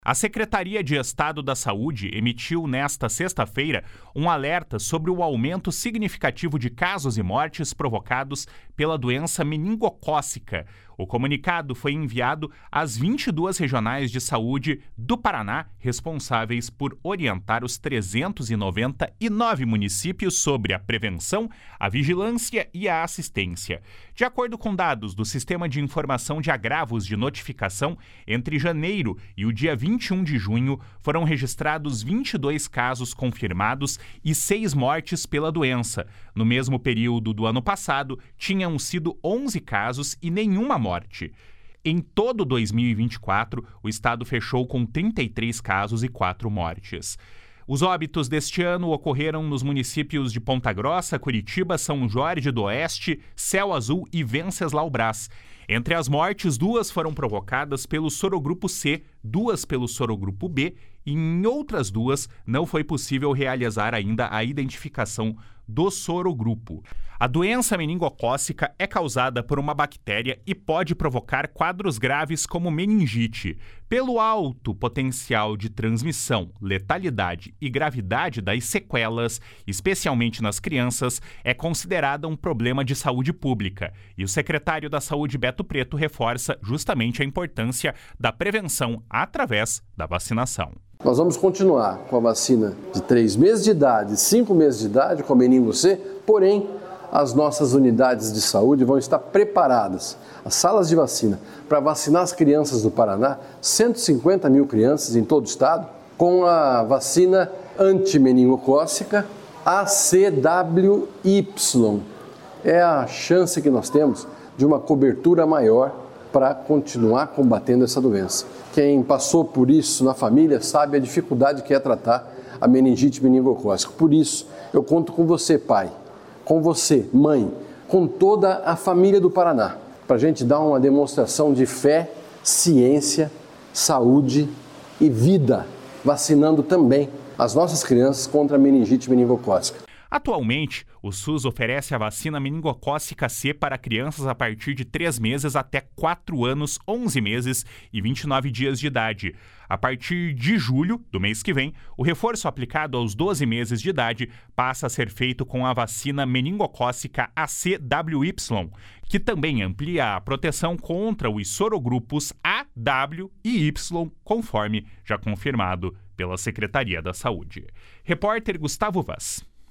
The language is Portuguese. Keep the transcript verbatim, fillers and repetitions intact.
A Secretaria de Estado da Saúde emitiu nesta sexta-feira um alerta sobre o aumento significativo de casos e mortes provocados pela doença meningocócica. O comunicado foi enviado às vinte e duas regionais de saúde do Paraná, responsáveis por orientar os trezentos e noventa e nove municípios sobre a prevenção, a vigilância e a assistência. De acordo com dados do Sistema de Informação de Agravos de Notificação, entre janeiro e o dia vinte e um de junho, foram registrados vinte e dois casos confirmados e seis mortes pela doença. No mesmo período do ano passado, tinham sido onze casos e nenhuma morte. Em todo dois mil e vinte e quatro, o estado fechou com trinta e três casos e quatro mortes. Os óbitos deste ano ocorreram nos municípios de Ponta Grossa, Curitiba, São Jorge do Oeste, Céu Azul e Venceslau Braz. Entre as mortes, duas foram provocadas pelo sorogrupo C, duas pelo sorogrupo B e em outras duas não foi possível realizar ainda a identificação do sorogrupo. A doença meningocócica é causada por uma bactéria e pode provocar quadros graves como meningite. Pelo alto potencial de transmissão, letalidade e gravidade das sequelas, especialmente nas crianças, é considerada um problema de saúde pública. E o secretário da Saúde, Beto Preto, reforça justamente a importância da prevenção através da vacinação. Nós vamos continuar com a vacina de três meses de idade, cinco meses de idade, com a meningo C, porém, as nossas unidades de saúde vão estar preparadas, as salas de vacina, para vacinar as crianças do Paraná, cento e cinquenta mil crianças em todo o estado, com a vacina antimeningocócica A C W Y. É a chance que nós temos de uma cobertura maior para continuar combatendo essa doença. Quem passou por isso na família sabe a dificuldade que é tratar a meningite meningocócica. Por isso, eu conto com você, pai, com você, mãe, com toda a família do Paraná, para a gente dar uma demonstração de fé, ciência, saúde e vida, vacinando também as nossas crianças contra a meningite meningocócica. Atualmente, o SUS oferece a vacina meningocócica C para crianças a partir de três meses até quatro anos, onze meses e vinte e nove dias de idade. A partir de julho do mês que vem, o reforço aplicado aos doze meses de idade passa a ser feito com a vacina meningocócica A C W Y, que também amplia a proteção contra os sorogrupos A, W e Y, conforme já confirmado pela Secretaria da Saúde. Repórter Gustavo Vaz.